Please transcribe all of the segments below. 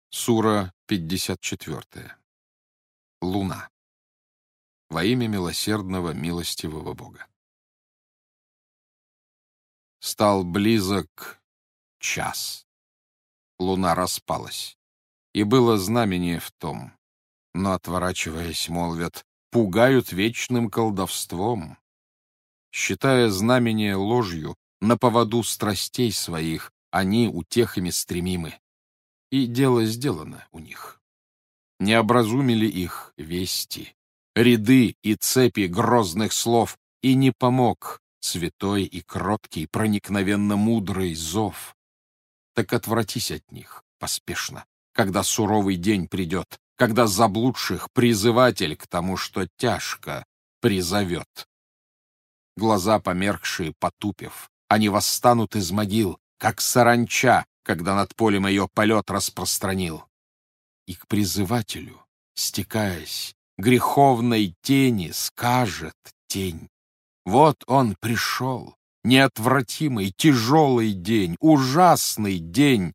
Сура 54. Луна. Во имя милосердного, милостивого Бога. Стал близок час. Луна распалась, и было знамение в том. Но, отворачиваясь, молвят, пугают вечным колдовством. Считая знамение ложью, на поводу страстей своих, они утехами стремимы. И дело сделано у них. Не образумили их вести, ряды и цепи грозных слов, и не помог святой и кроткий, проникновенно мудрый зов. Так отвратись от них поспешно, когда суровый день придет, когда заблудших призыватель к тому, что тяжко, призовет. Глаза померкшие потупив, они восстанут из могил, как саранча, когда над полем ее полет распространил. И к призывателю, стекаясь, греховной тени скажет тень: вот он пришел, неотвратимый, тяжелый день, ужасный день.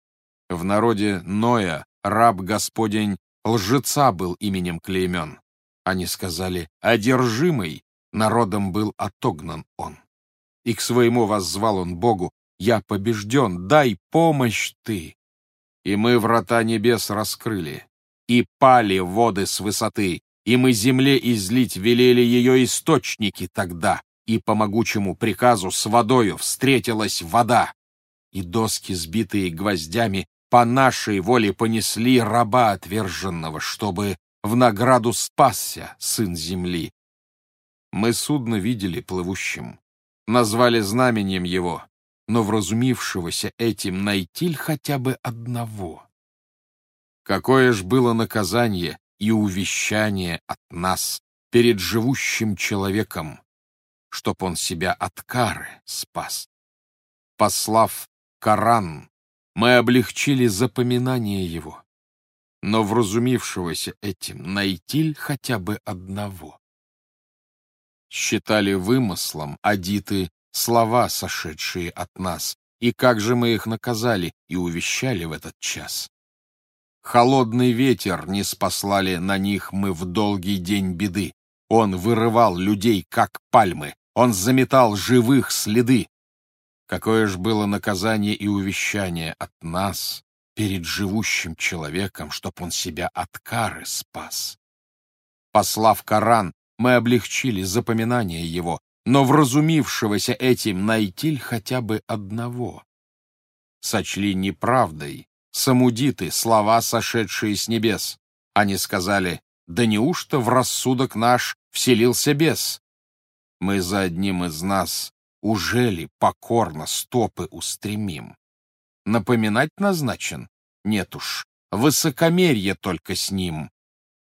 В народе Ноя раб Господень лжеца был именем клеймен. Они сказали: одержимый, народом был отогнан он. И к своему воззвал он Богу: я побежден, дай помощь ты. И мы врата небес раскрыли, и пали воды с высоты, и мы земле излить велели ее источники тогда, и по могучему приказу с водою встретилась вода. И доски, сбитые гвоздями, по нашей воле понесли раба отверженного, чтобы в награду спасся сын земли. Мы судно видели плывущим, назвали знаменем его, но вразумившегося этим найти хотя бы одного. Какое ж было наказание и увещание от нас перед живущим человеком, чтоб он себя от кары спас. Послав Коран, мы облегчили запоминание его, но вразумившегося этим найти хотя бы одного. Считали вымыслом адиты слова, сошедшие от нас, и как же мы их наказали и увещали в этот час. Холодный ветер не спаслали на них мы в долгий день беды. Он вырывал людей, как пальмы, он заметал живых следы. Какое ж было наказание и увещание от нас перед живущим человеком, чтоб он себя от кары спас. Послав Коран, мы облегчили запоминание его, но вразумившегося этим найти хотя бы одного. Сочли неправдой самудиты слова, сошедшие с небес. Они сказали: да неужто в рассудок наш вселился бес? Мы за одним из нас ужели покорно стопы устремим? Напоминать назначен? Нет уж, высокомерие только с ним.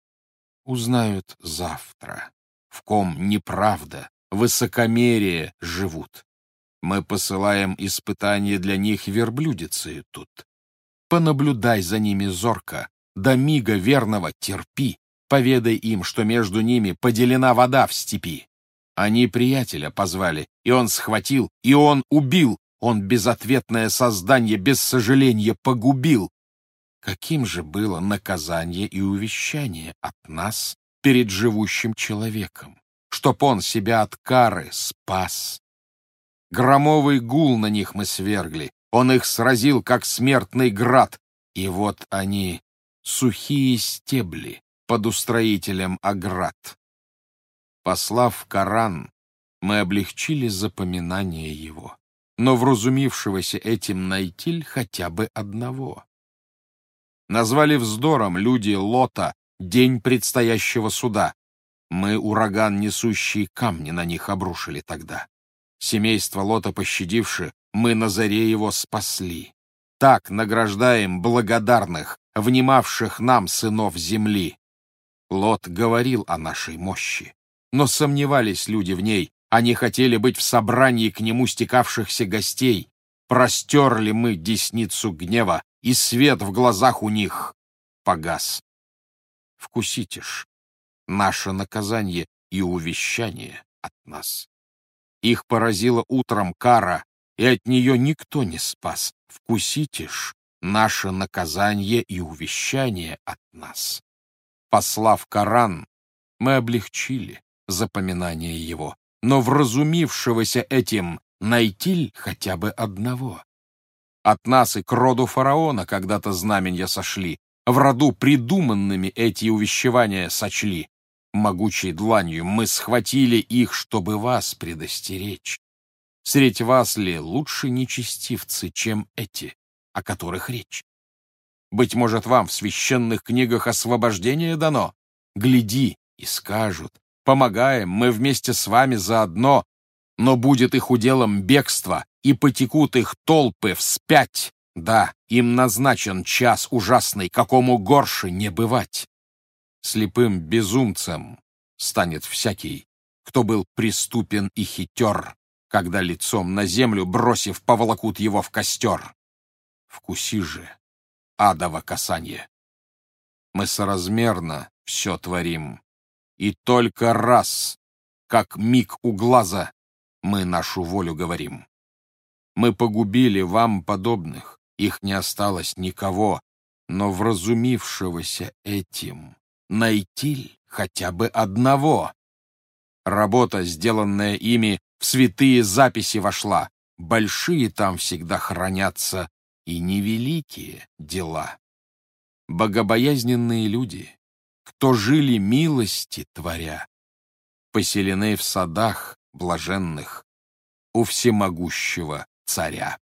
Узнают завтра, в ком неправда, высокомерие живут. Мы посылаем испытания для них верблюдицею тут. Понаблюдай за ними зорко, до мига верного терпи, поведай им, что между ними поделена вода в степи. Они приятеля позвали, и он схватил, и он убил, он безответное создание без сожаления погубил. Каким же было наказание и увещание от нас перед живущим человеком, чтоб он себя от кары спас? Громовый гул на них мы свергли, он их сразил, как смертный град, и вот они, сухие стебли, под устроителем оград. Послав Коран, мы облегчили запоминание его, но вразумившегося этим найти хотя бы одного. Назвали вздором люди Лота день предстоящего суда. Мы ураган, несущий камни, на них обрушили тогда. Семейство Лота пощадивши, мы на заре его спасли. Так награждаем благодарных, внимавших нам сынов земли. Лот говорил о нашей мощи, но сомневались люди в ней, они хотели быть в собрании к нему стекавшихся гостей. Простерли мы десницу гнева, и свет в глазах у них погас. Вкусите ж наше наказание и увещание от нас. Их поразила утром кара, и от нее никто не спас. Вкусите ж наше наказание и увещание от нас. Послав Коран, мы облегчили запоминание его, но вразумившегося этим найти хотя бы одного. От нас и к роду фараона когда-то знаменья сошли, в роду придуманными эти увещевания сочли. Могучей дланью мы схватили их, чтобы вас предостеречь. Средь вас ли лучше нечестивцы, чем эти, о которых речь? Быть может, вам в священных книгах освобождение дано? Гляди, и скажут: помогаем, мы вместе с вами заодно, но будет их уделом бегство, и потекут их толпы вспять. Да, им назначен час ужасный, какому горше не бывать. Слепым безумцем станет всякий, кто был преступен и хитер, когда лицом на землю, бросив, поволокут его в костер. Вкуси же адово касанье. Мы соразмерно все творим, и только раз, как миг у глаза, мы нашу волю говорим. Мы погубили вам подобных, их не осталось никого, но вразумившегося этим найти хотя бы одного. Работа, сделанная ими, в святые записи вошла. Большие там всегда хранятся и невеликие дела. Богобоязненные люди, кто жили милости творя, поселены в садах блаженных у всемогущего царя.